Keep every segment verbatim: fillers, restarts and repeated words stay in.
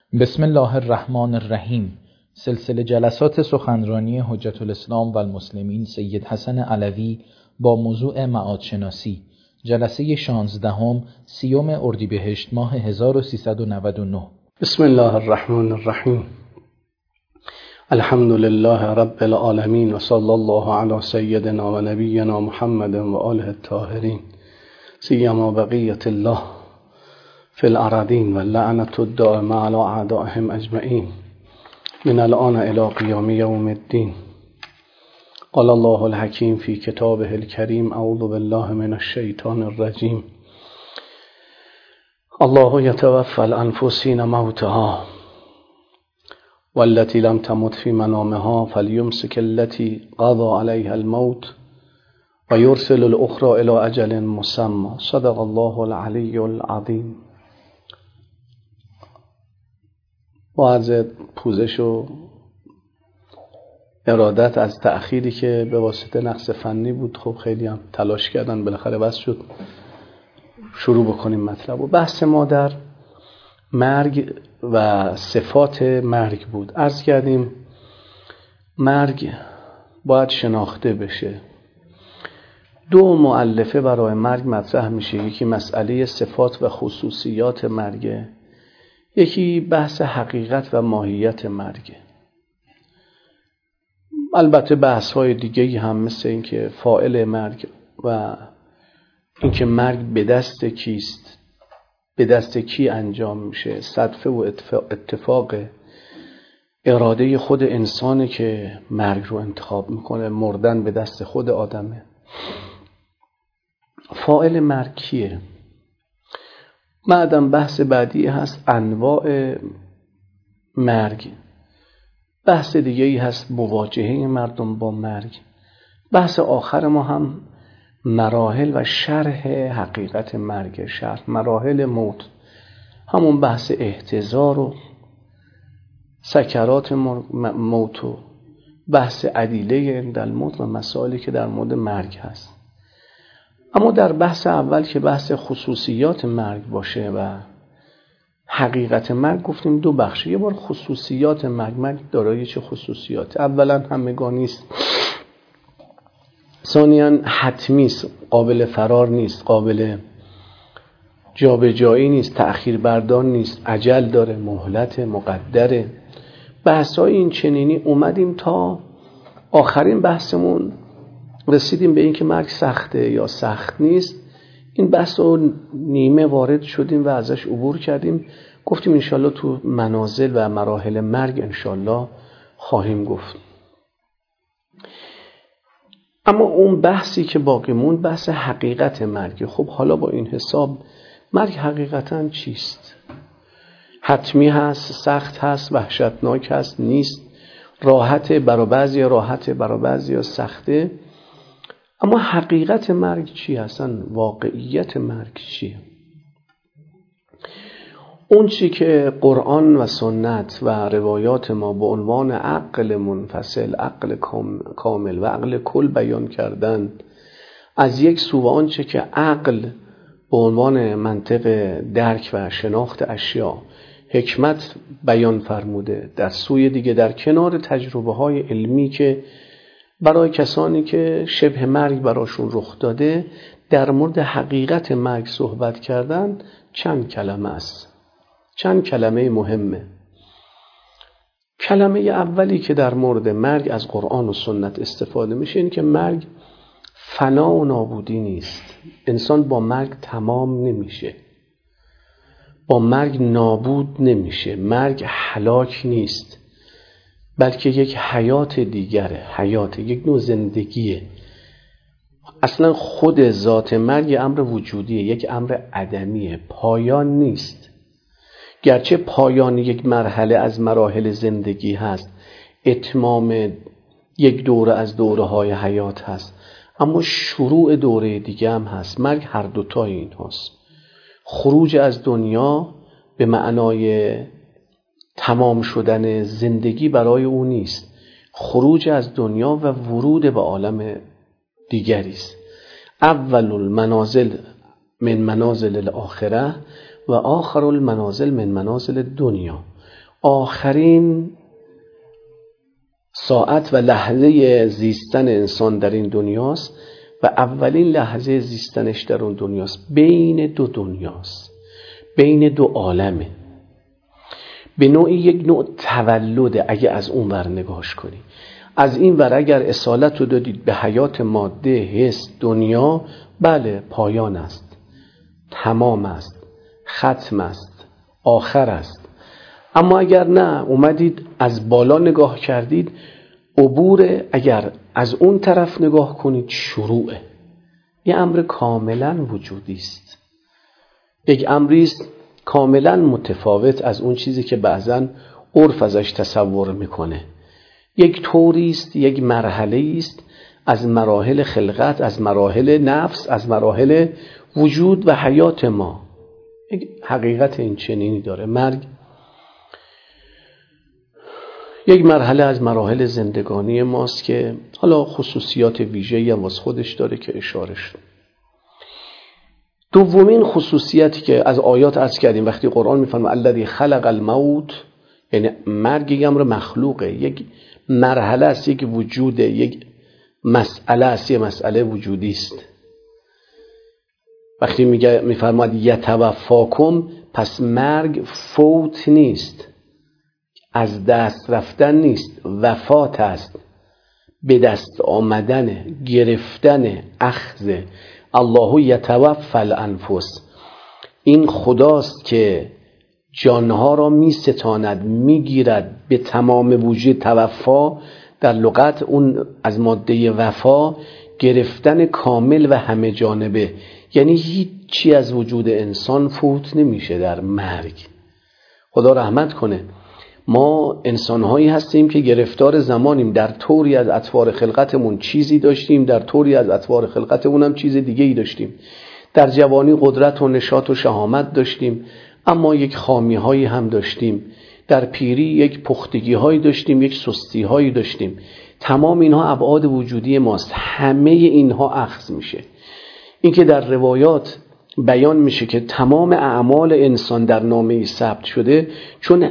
بسم الله الرحمن الرحیم. سلسله جلسات سخنرانی حجت الاسلام و المسلمین سید حسن علوی با موضوع معادشناسی، جلسه شانزدهم، سیوم اردیبهشت ماه هزار و سیصد و نود و نه. بسم الله الرحمن الرحیم. الحمد لله رب العالمین و صلی الله علی سیدنا و نبینا محمد و آله الطاهرین، سیما بقیت الله فی الارضین و لعنت الدائمه علی اعدائهم اجمعین من الان الی قیام یوم الدین. قال الله الحکیم فی کتابه الکریم: اعوذ بالله من الشیطان الرجیم. الله یتوفی الانفس حین موتها والتي لم تمت في منامها فليمسك التي قضى عليها الموت ويرسل الأخرى إلى أجل مسمى. صدق الله العلی العظیم. با عرض پوزش و ارادت از تأخیری که به واسطه نقص فنی بود، خب خیلی هم تلاش کردن، بالاخره بس شد شروع بکنیم مطلب. و بحث ما در مرگ و صفات مرگ بود. عرض کردیم مرگ باید شناخته بشه. دو مؤلفه برای مرگ مطرح میشه، یکی مسئله صفات و خصوصیات مرگ، یکی بحث حقیقت و ماهیت مرگ. البته بحث های دیگه هم مثل این که فاعل مرگ و این که مرگ به دست کیست، به دست کی انجام میشه، صدفه و اتفاق اراده خود انسانه که مرگ رو انتخاب میکنه، مردن به دست خود آدمه. فاعل مرگ کیه؟ بعدم بحث بعدی هست انواع مرگ، بحث دیگه ای هست مواجهه مردم با مرگ، بحث آخر ما هم مراحل و شرح حقیقت مرگ، شرح مراحل موت، همون بحث احتضار و سکرات موت و بحث عدیله عند الموت و مسائلی که در مورد مرگ هست. اما در بحث اول که بحث خصوصیات مرگ باشه و حقیقت مرگ، گفتیم دو بخشه. یه بار خصوصیات مرگ، مرگ دارای چه خصوصیات؟ اولا همگانی است، ثانیاً حتمی است، قابل فرار نیست، قابل جابجایی نیست، تأخیر بردار نیست، اجل داره، مهلت مقدره. بحث‌های این چنینی اومدیم تا آخرین بحثمون رسیدیم به این که مرگ سخته یا سخت نیست. این بحث رو نیمه وارد شدیم و ازش عبور کردیم. گفتیم انشالله تو منازل و مراحل مرگ انشالله خواهیم گفت. اما اون بحثی که باقی موند بحث حقیقت مرگ. خب حالا با این حساب مرگ حقیقتاً چیست؟ حتمی هست، سخت هست، وحشتناک هست، نیست، راحته، برای بعضی راحته، برای بعضی سخته. اما حقیقت مرگ چی هستن؟ واقعیت مرگ چیه؟ اون چی که قرآن و سنت و روایات ما به عنوان عقل منفصل، عقل کامل و عقل کل بیان کردن، از یک سو و آنچه که عقل به عنوان منطق درک و شناخت اشیا، حکمت بیان فرموده، در سوی دیگه در کنار تجربه های علمی که برای کسانی که شبه مرگ براشون رخ داده در مورد حقیقت مرگ صحبت کردن، چند کلمه است، چند کلمه مهمه. کلمه اولی که در مورد مرگ از قرآن و سنت استفاده میشه این که مرگ فنا و نابودی نیست. انسان با مرگ تمام نمیشه، با مرگ نابود نمیشه، مرگ هلاک نیست، بلکه یک حیات دیگره، حیات، یک نوع زندگیه. اصلا خود ذات مرگ امر وجودیه، یک امر عدمیه، پایان نیست. گرچه پایان یک مرحله از مراحل زندگی هست، اتمام یک دوره از دوره های حیات هست، اما شروع دوره دیگه هم هست. مرگ هر دوتا این هست. خروج از دنیا به معنای تمام شدن زندگی برای او نیست، خروج از دنیا و ورود به عالم دیگری است. اول المنازل من منازل الاخره و آخر المنازل من منازل دنیا. آخرین ساعت و لحظه زیستن انسان در این دنیاست و اولین لحظه زیستنش در اون دنیاست. بین دو دنیاست، بین دو عالمه، به نوعی یک نوع تولده. اگه از اون ور نگاهش کنی، از این ور اگر اصالت رو دادید به حیات ماده، حس، دنیا، بله پایان است، تمام است، ختم است، آخر است. اما اگر نه اومدید از بالا نگاه کردید، عبور اگر از اون طرف نگاه کنید شروعه. یه امر کاملا وجودی است، یک امری است کاملا متفاوت از اون چیزی که بعضن عرف ازش تصور میکنه. یک طوری است، یک مرحله است از مراحل خلقت، از مراحل نفس، از مراحل وجود و حیات ما. یک حقیقت این چنینی داره. مرگ یک مرحله از مراحل زندگانی ماست که حالا خصوصیات ویژه‌ای هم واسه خودش داره که اشاره شد. دومین خصوصیتی که از آیات عرض کردیم وقتی قرآن میفرمه الذی خلق الموت، یعنی مرگ یک امر مخلوقه، یک مرحله است، یک وجوده، یک مسئله است، یک مسئله وجودی است. وقتی میگه میفرماد یتوفاکم، پس مرگ فوت نیست، از دست رفتن نیست، وفات است، به دست آمدن، گرفتن، اخذ. الله یتوفی الانفس، این خداست که جانها را می ستاند، می گیرد به تمام وجود. توفا در لغت اون از ماده وفا، گرفتن کامل و همه جانبه، یعنی هیچ چی از وجود انسان فوت نمیشه در مرگ. خدا رحمت کنه. ما انسانهایی هستیم که گرفتار زمانیم، در طوری از اطوار خلقتمون چیزی داشتیم، در طوری از اطوار خلقتمون هم چیز دیگه ای داشتیم. در جوانی قدرت و نشاط و شهامت داشتیم، اما یک خامی هایی هم داشتیم. در پیری یک پختگی هایی داشتیم، یک سستی هایی داشتیم. تمام اینها ابعاد وجودی ماست، همه اینها اخذ میشه. این که در روایات بیان میشه که تمام اعمال انسان در نامه ثبت شده چون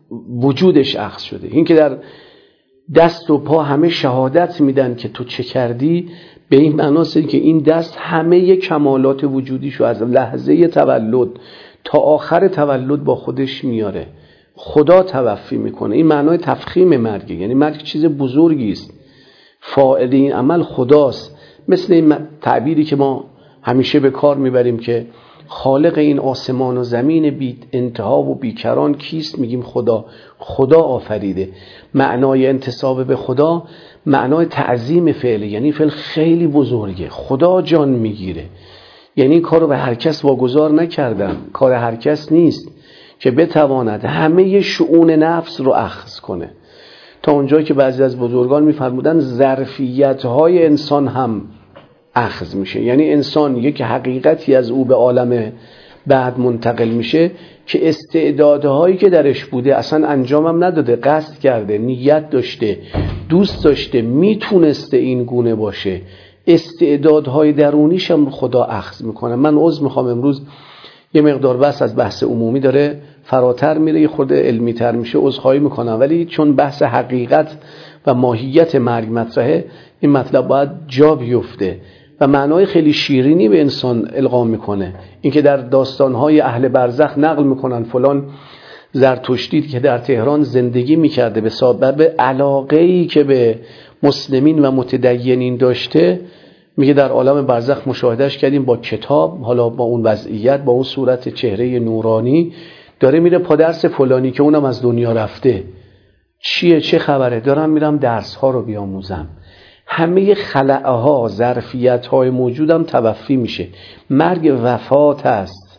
وجودش اخذ شده. این که در دست و پا همه شهادت میدن که تو چه کردی، به این معناست که این دست همه کمالات وجودیشو از لحظه تولد تا آخر تولد با خودش میاره. خدا توفی میکنه. این معنای تفخیم مرگه، یعنی مرگ چیز بزرگی است، فاعل این عمل خداست. مثل این تعبیری که ما همیشه به کار میبریم که خالق این آسمان و زمین بی انتها و بیکران کیست؟ میگیم خدا. خدا آفریده. معنای انتساب به خدا معنای تعظیم فعله، یعنی فعل خیلی بزرگه، خدا جان میگیره. یعنی کارو به هر کس واگذار نکردم، کار هر کس نیست که بتواند همه شؤون نفس رو اخذ کنه. تا اونجایی که بعضی از بزرگان میفرمودن ظرفیت‌های انسان هم اخذ میشه، یعنی انسان یک حقیقتی از او به عالم بعد منتقل میشه که استعدادهایی که درش بوده اصلا انجامم نداده، قصد کرده، نیت داشته، دوست داشته، میتونسته این گونه باشه، استعدادهای درونیش هم خدا اخذ میکنه. من عذر میخوام امروز یه مقدار بس از بحث عمومی داره فراتر میره، یه خورده علمی تر میشه، عذرخواهی میکنم، ولی چون بحث حقیقت و ماهیت مرگ مطرحه، این مطلب باید جا بیفته و معنای خیلی شیرینی به انسان القا میکنه. اینکه در داستانهای اهل برزخ نقل میکنن فلان زرتشتی که در تهران زندگی میکرده به سبب علاقه‌ای که به مسلمین و متدینین داشته، میگه در عالم برزخ مشاهدهش کردیم با کتاب، حالا با اون وضعیت، با اون صورت چهره نورانی، داره میره پادرس فلانی که اونم از دنیا رفته. چیه؟ چه خبره؟ دارم میرم درس ها رو بیاموزم. همه خلأ ها، ظرفیت های موجودم توفی میشه. مرگ وفات است،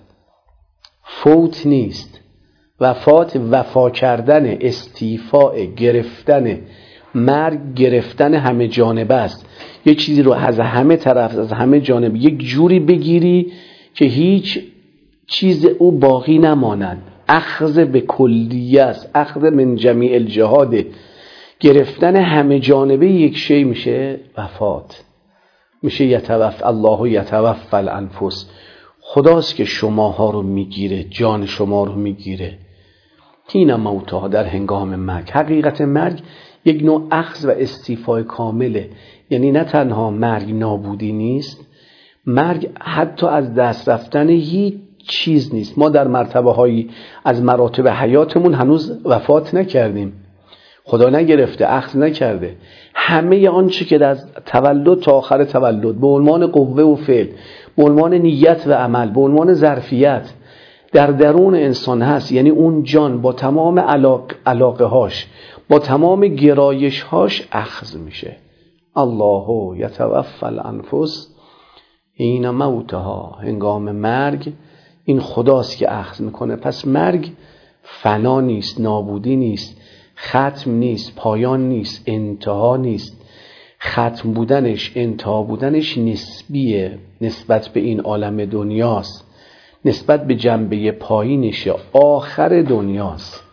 فوت نیست. وفات وفا کردن، استیفاء، گرفتن. مرگ گرفتن همه جانبه است. یک چیزی رو از همه طرف، از همه جانب یک جوری بگیری که هیچ چیز او باقی نماند. اخذ به کلیه است، اخذ من جمیع الجهاد، گرفتن همه جانبه یک شی میشه وفات، میشه یتوفی الله یتوفی الانفس. خداست که شماها رو میگیره، جان شما رو میگیره. حین موتها، در هنگام مرگ. حقیقت مرگ یک نوع اخذ و استیفای کامله. یعنی نه تنها مرگ نابودی نیست، مرگ حتی از دست رفتن هیچ چیز نیست. ما در مرتبه هایی از مراتب حیاتمون هنوز وفات نکردیم، خدا نگرفته، اخذ نکرده. همه آنچه که از تولد تا آخر تولد به عنوان قوه و فعل، به عنوان نیت و عمل، به عنوان ظرفیت در درون انسان هست، یعنی اون جان با تمام علاق علاقه هاش، با تمام گرایش هاش اخذ میشه. الله یتوفی الانفس حین موتها، هنگام مرگ این خداست که اخذ میکنه. پس مرگ فنا نیست، نابودی نیست، ختم نیست، پایان نیست، انتها نیست. ختم بودنش، انتها بودنش نسبیه، نسبت به این عالم دنیاست، نسبت به جنبه پایینش، آخر دنیاست،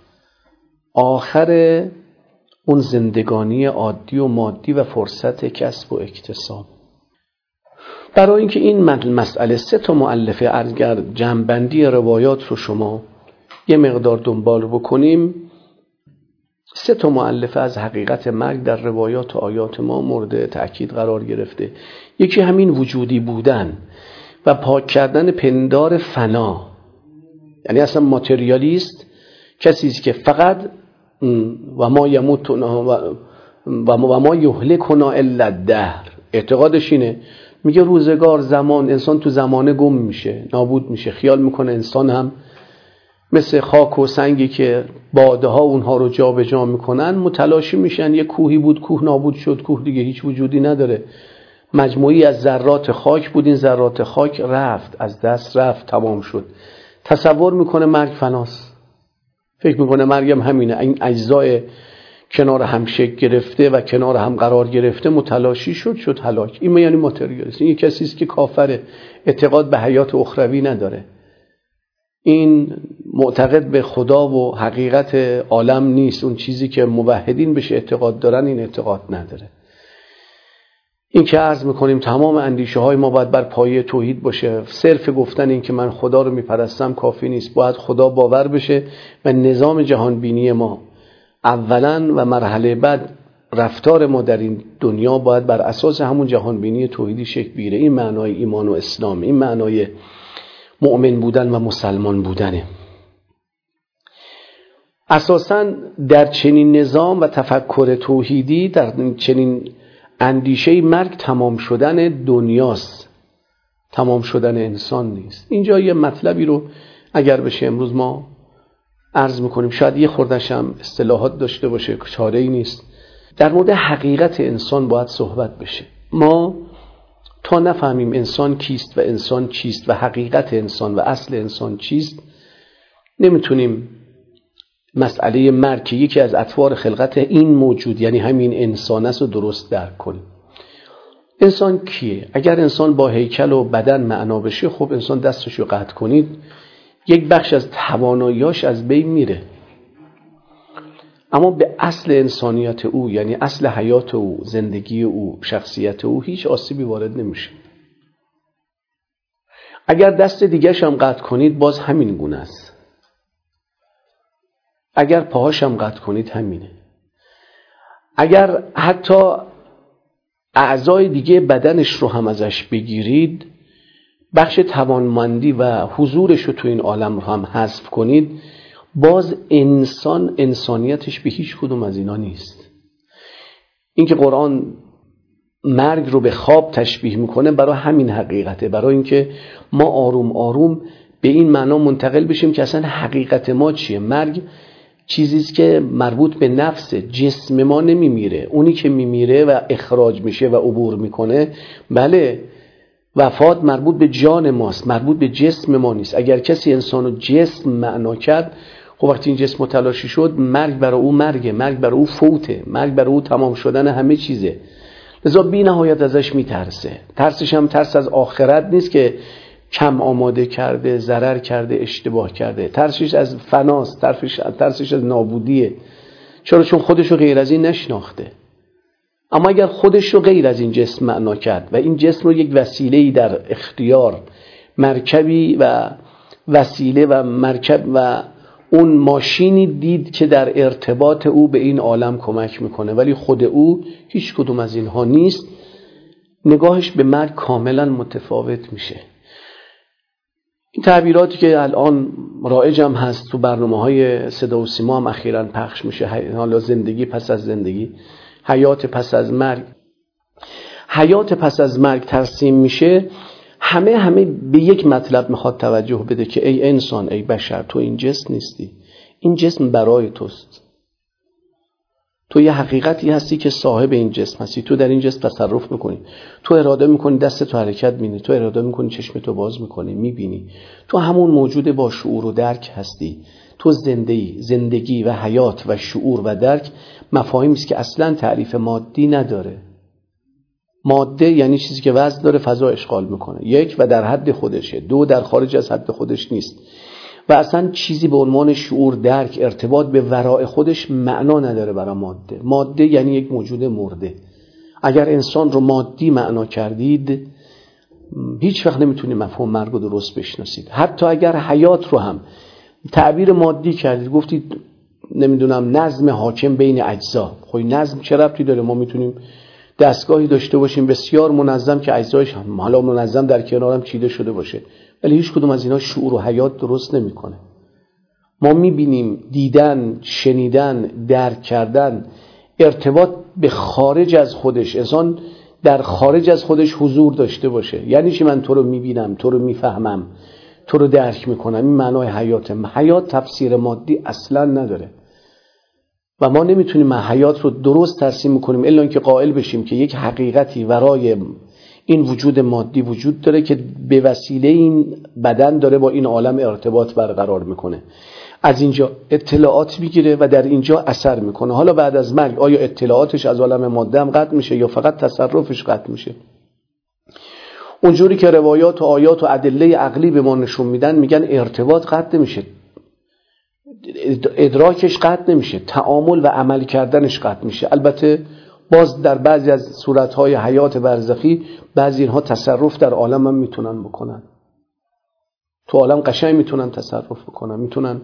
آخر اون زندگانی عادی و مادی و فرصت کسب و اکتساب. برای اینکه این مسئله سه تا مؤلفه ارگر جنبندی روایات رو شما یه مقدار دنبال بکنیم، سه تا مؤلفه از حقیقت مرگ در روایات و آیات ما مورد تأکید قرار گرفته. یکی همین وجودی بودن و پاک کردن پندار فنا، یعنی اصلا ماتریالیست کسی است که فقط و ما یموتنا و ما یهلکنا الا الدهر، اعتقادش اینه. میگه روزگار، زمان، انسان تو زمانه گم میشه، نابود میشه. خیال میکنه انسان هم مثل خاک و سنگی که باده ها اونها رو جا به جا میکنن، متلاشی میشن. یه کوهی بود، کوه نابود شد، کوه دیگه هیچ وجودی نداره. مجموعی از ذرات خاک بود، این ذرات خاک رفت، از دست رفت، تمام شد. تصور میکنه مرگ فناست، فکر میکنه مرگم همینه، این اجزای کنار هم شکل گرفته و کنار هم قرار گرفته متلاشی شد، شد هلاک. این یعنی ماتریالیست. این کسی است که کافره، اعتقاد به حیات اخروی نداره. این معتقد به خدا و حقیقت عالم نیست. اون چیزی که موحدین بهش اعتقاد دارن این اعتقاد نداره. این که عرض میکنیم تمام اندیشه های ما باید بر پایه توحید باشه. صرف گفتن این که من خدا رو میپرستم کافی نیست، باید خدا باور بشه و نظام جهان بینی ما اولا و مرحله بعد رفتار ما در این دنیا باید بر اساس همون جهان بینی توحیدی شکل بگیره. این معنای ایمان و اسلام، این معنای مؤمن بودن و مسلمان بودنه. اساساً در چنین نظام و تفکر توحیدی، در چنین اندیشه مرگ تمام شدن دنیاست، تمام شدن انسان نیست. اینجا یه مطلبی رو اگر بشه امروز ما عرض میکنیم، شاید یه خوردش هم اصطلاحات داشته باشه، چاره‌ای نیست. در مورد حقیقت انسان باید صحبت بشه. ما تا نفهمیم انسان کیست و انسان چیست و حقیقت انسان و اصل انسان چیست، نمیتونیم مسئله مرگ که یکی از اطوار خلقت این موجود، یعنی همین انسان است، رو درست درک کنیم. انسان کیه؟ اگر انسان با هیکل و بدن معنا بشه، خب انسان دستش رو قطع کنید، یک بخش از تواناییاش از بین میره. اما به اصل انسانیت او، یعنی اصل حیات او، زندگی او، شخصیت او، هیچ آسیبی وارد نمیشه. اگر دست دیگرش هم قطع کنید باز همین گونه است. اگر پاهاش هم قطع کنید همینه. اگر حتی اعضای دیگه بدنش رو هم ازش بگیرید، بخش توانمندی و حضورش رو تو این عالم رو هم حذف کنید، باز انسان انسانیتش به هیچ کدوم از اینا نیست. این که قرآن مرگ رو به خواب تشبیه میکنه برای همین حقیقته، برای اینکه ما آروم آروم به این معنا منتقل بشیم که اصلا حقیقت ما چیه. مرگ چیزیست که مربوط به نفس، جسم ما نمیمیره. اونی که میمیره و اخراج میشه و عبور میکنه، بله، وفات مربوط به جان ماست، مربوط به جسم ما نیست. اگر کسی انسانو جسم معنا کرد، خب وقتی این جسم تلاشی شد، مرگ برای او مرگه، مرگ برای او فوته، مرگ برای او تمام شدن همه چیزه. لذا بی نهایت ازش میترسه. ترسش هم ترس از آخرت نیست که کم آماده کرده، ضرر کرده، اشتباه کرده. ترسش از فناست، ترسش, ترسش از نابودیه. چرا؟ چون خودشو غیر از این نشناخته. اما اگر خودش رو غیر از این جسم معنا کرد و این جسم رو یک وسیله‌ای در اختیار، مرکبی و وسیله و مرکب و اون ماشینی دید که در ارتباط او به این عالم کمک میکنه، ولی خود او هیچ کدوم از اینها نیست. نگاهش به مرگ کاملا متفاوت میشه. این تعبیراتی که الان رایج هم هست تو برنامه‌های صدا و سیما هم اخیراً پخش میشه، حالا زندگی پس از زندگی، حیات پس از مرگ. حیات پس از مرگ ترسیم میشه، همه همه به یک مطلب میخواد توجه بده که ای انسان، ای بشر، تو این جسم نیستی، این جسم برای توست. تو یه حقیقتی هستی که صاحب این جسم هستی، تو در این جسم تصرف میکنی، تو اراده میکنی دست تو حرکت می‌کنی، تو اراده میکنی چشم تو باز میکنی میبینی، تو همون موجود با شعور و درک هستی. تو زندگی زندگی و حیات و شعور و درک مفاهیمی است که اصلا تعریف مادی نداره. ماده یعنی چیزی که وزن داره، فضا اشغال میکنه، یک و در حد خودشه، دو در خارج از حد خودش نیست و اصلا چیزی به عنوان شعور، درک، ارتباط به وراء خودش معنا نداره برای ماده. ماده یعنی یک موجود مرده. اگر انسان رو مادی معنا کردید، هیچ وقت نمیتونید مفهوم مرگ رو درست بشناسید. حتی اگر حیات رو هم تعبیر مادی کردید، گفتید نمیدونم نظم حاکم بین اجزا، خب نظم چه ربطی داره؟ ما میتونیم دستگاهی داشته باشیم بسیار منظم که اجزایش هم حالا منظم در کنارم چیده شده باشه، ولی هیچ کدوم از اینا شعور و حیات درست نمیکنه. ما میبینیم دیدن، شنیدن، درک کردن، ارتباط به خارج از خودش، انسان در خارج از خودش حضور داشته باشه. یعنی چی؟ من تو رو میبینم، تو رو میفهمم، تو رو درک میکنم. این معنای حیاته. حیات تفسیر مادی اصلا نداره و ما نمیتونیم حیات رو درست ترسیم کنیم الا اینکه قائل بشیم که یک حقیقتی ورای این وجود مادی وجود داره که به وسیله این بدن داره با این عالم ارتباط برقرار میکنه، از اینجا اطلاعات میگیره و در اینجا اثر میکنه. حالا بعد از مرگ آیا اطلاعاتش از عالم ماده هم قطع میشه یا فقط تصرفش قطع میشه؟ اونجوری که روایات و آیات و ادله عقلی به ما نشون میدن، میگن ارتباط قطع نمیشه، ادراکش قطع نمیشه، تعامل و عمل کردنش قطع میشه. البته باز در بعضی از صورتهای حیات برزخی بعضی اینها تصرف در عالم هم میتونن بکنن، تو عالم قشنگ میتونن تصرف بکنن، میتونن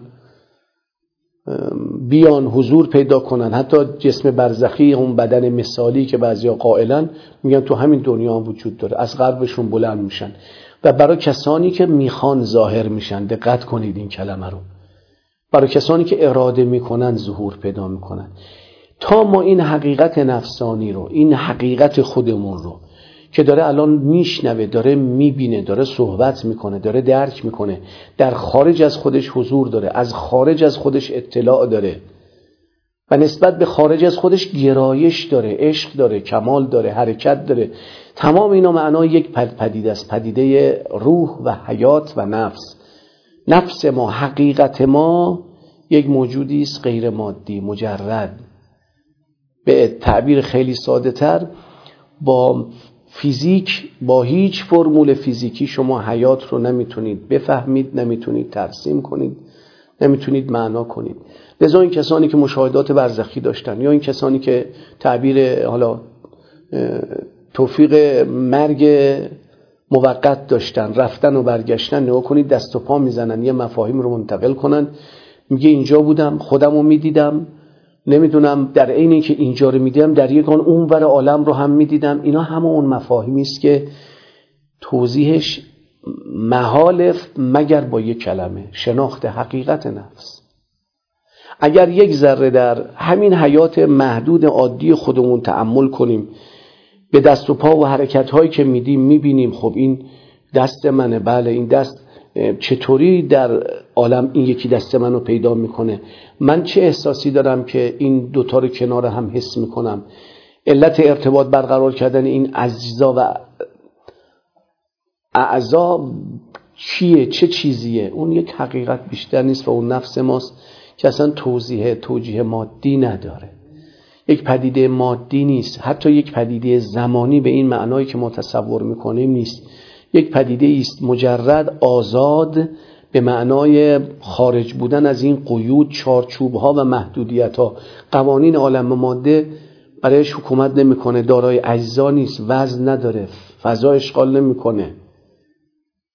بیان حضور پیدا کنن. حتی جسم برزخی، اون بدن مثالی که بعضیا قائلن، میگن تو همین دنیا هم وجود داره، از قلبشون بلند میشن و برای کسانی که میخوان ظاهر میشن. دقت کنید این کلمه رو، برای کسانی که اراده میکنن ظهور پیدا میکنن. تا ما این حقیقت نفسانی رو، این حقیقت خودمون رو که داره الان میشنوه، داره میبینه، داره صحبت میکنه، داره درک میکنه، در خارج از خودش حضور داره، از خارج از خودش اطلاع داره و نسبت به خارج از خودش گرایش داره، عشق داره، کمال داره، حرکت داره، تمام اینا معنای یک پدیده است، پدیده روح و حیات و نفس. نفس ما، حقیقت ما یک موجودی است غیر مادی، مجرد. به تعبیر خیلی ساده تر، با فیزیک، با هیچ فرمول فیزیکی شما حیات رو نمیتونید بفهمید، نمیتونید ترسیم کنید، نمیتونید معنا کنید. لذا این کسانی که مشاهدات برزخی داشتن یا این کسانی که تعبیر حالا توفیق مرگ موقت داشتن، رفتن و برگشتن، نگاه کنید دست و پا میزنن یه مفاهیم رو منتقل کنن. میگه اینجا بودم، خودم رو میدیدم، نمیدونم در عین اینکه اینجا رو میدیدم در یک آن اون ور عالم رو هم میدیدم. اینا همه اون مفاهیمی است که توضیحش محال مگر با یک کلمه، شناخت حقیقت نفس. اگر یک ذره در همین حیات محدود عادی خودمون تأمل کنیم، به دست و پا و حرکت هایی که میدیم میبینیم خب این دست منه، بله این دست چطوری در عالم این یکی دست منو پیدا میکنه، من چه احساسی دارم که این دوتا رو کنار هم حس میکنم، علت ارتباط برقرار کردن این اجزا و اعضا چیه، چه چیزیه؟ اون یک حقیقت بیشتر نیست و اون نفس ماست که اصلا توضیح توجیه مادی نداره، یک پدیده مادی نیست، حتی یک پدیده زمانی به این معنایی که ما تصور میکنیم نیست. یک پدیده است مجرد، آزاد، به معنای خارج بودن از این قیود، چارچوب‌ها و محدودیت‌ها. قوانین عالم ماده برایش حکومت نمی‌کنه، دارای اجزا نیست، وزن نداره، فضا اشغال نمی‌کنه.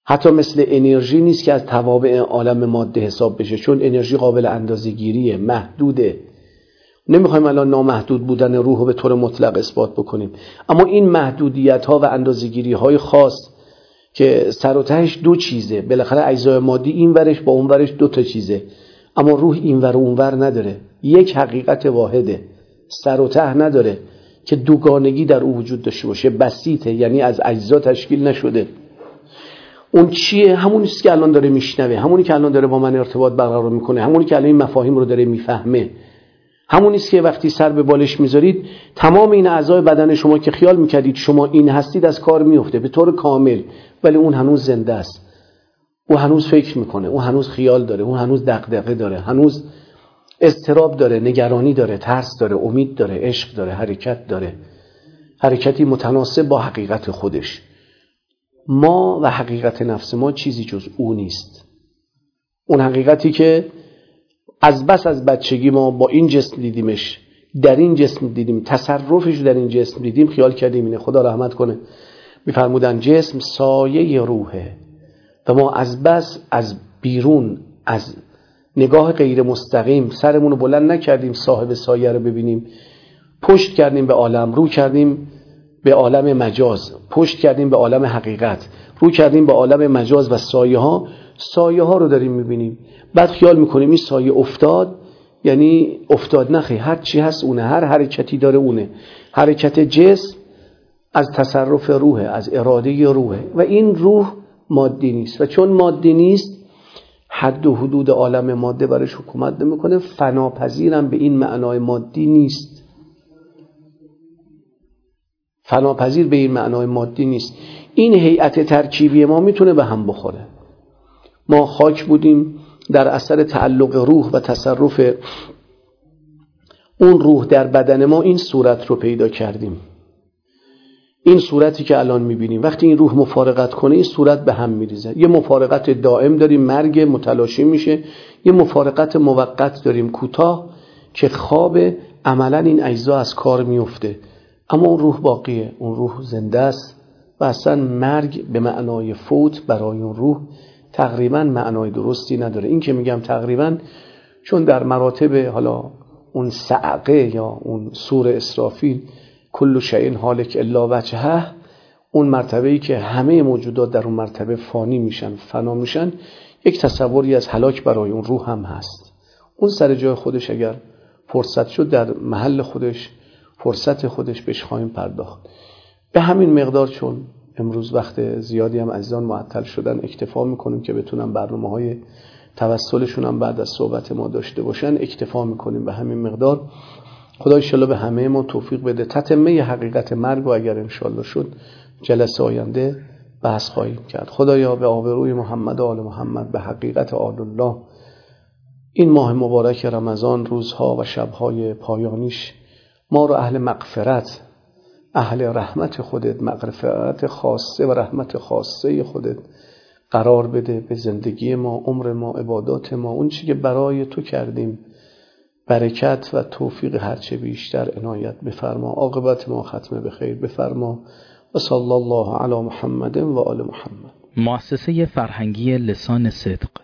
حتی مثل انرژی نیست که از توابع عالم ماده حساب بشه، چون انرژی قابل اندازه‌گیریه، محدوده. نمیخوایم الان نامحدود بودن روح رو به طور مطلق اثبات بکنیم، اما این محدودیت ها و اندازه‌گیری های خاص که سر و تهش دو چیزه، بالاخره اجزای مادی این ورش با اون ورش دو تا چیزه، اما روح این ور و اون ور نداره، یک حقیقت واحده، سر و ته نداره که دوگانگی در او وجود داشته باشه، بسیطه، یعنی از اجزا تشکیل نشده. اون چیه؟ همونی است که الان داره میشنوه، همونی که الان داره با من ارتباط برقرار میکنه، همونی که الان این مفاهیم رو داره میفهمه، همونی است که وقتی سر به بالش میذارید تمام این اعضای بدن شما که خیال میکردید شما این هستید از کار میفته به طور کامل، ولی اون هنوز زنده است، او هنوز فکر میکنه، او هنوز خیال داره، او هنوز دغدغه داره، هنوز اضطراب داره، نگرانی داره، ترس داره، امید داره، عشق داره، حرکت داره، حرکتی متناسب با حقیقت خودش. ما و حقیقت نفس ما چیزی جز او نیست. اون حقیقتی که از بس از بچگی ما با این جسم دیدیمش، در این جسم دیدیم، تصرفش در این جسم دیدیم، خیال کردیم اینه. خدا رحمت کنه میفرمودن جسم سایه روحه و ما از بس از بیرون از نگاه غیر مستقیم سرمون رو بلند نکردیم صاحب سایه رو ببینیم، پشت کردیم به عالم، رو کردیم به عالم مجاز، پشت کردیم به عالم حقیقت، رو کردیم به عالم مجاز و سایه ها، سایه ها رو داریم میبینیم. بعد خیال میکنیم این سایه افتاد، یعنی افتاد نخی، هر چی هست اونه، هر حرکتی داره اونه. حرکت جسم از تصرف روحه، از اراده روحه و این روح مادی نیست و چون مادی نیست حد و حدود عالم ماده برش حکومت نمیکنه. فناپذیرم به این معنای مادی نیست، فناپذیر به این معنای مادی نیست. این هیئت ترکیبی ما میتونه به هم بخوره. ما خاک بودیم در اثر تعلق روح و تصرف اون روح در بدن ما این صورت رو پیدا کردیم. این صورتی که الان میبینیم وقتی این روح مفارقت کنه این صورت به هم میریزه. یه مفارقت دائم داریم، مرگ متلاشی میشه، یه مفارقت موقت داریم کوتاه که خواب عملا این اجزا از کار میفته، اما اون روح باقیه، اون روح زنده است و اصلا مرگ به معنای فوت برای اون روح تقریبا معنای درستی نداره. این که میگم تقریبا چون در مراتب حالا اون صعقه یا اون سور اسرافیل کل شیء هالک الا وجهه، اون مرتبه‌ای که همه موجودات در اون مرتبه فانی میشن، فنا میشن، یک تصوری از هلاک برای اون روح هم هست. اون سر جای خودش اگر فرصت شد در محل خودش، فرصت خودش بهش خواهیم پرداخت. به همین مقدار چون امروز وقت زیادی هم عزیزان معطل شدن اکتفا میکنیم که بتونم برنامه‌های توسلشون هم بعد از صحبت ما داشته باشن، اکتفا میکنیم به همین مقدار. خدا انشالله به همه ما توفیق بده. تتمه حقیقت مرگ و اگر انشالله شد جلسه آینده بحث خواهیم کرد. خدایا به آبروی محمد و آل محمد، به حقیقت آل الله، این ماه مبارک رمضان، روزها و شبهای پایانیش ما رو اهل مغفرت، اهل رحمت خودت، مغفرت خاصه و رحمت خاصه خودت قرار بده. به زندگی ما، عمر ما، عبادات ما، اون چی که برای تو کردیم برکت و توفیق هرچه بیشتر عنایت بفرما. عاقبت ما ختم به خیر بفرما. و صلی الله علی محمد و آل محمد. مؤسسه فرهنگی لسان صدق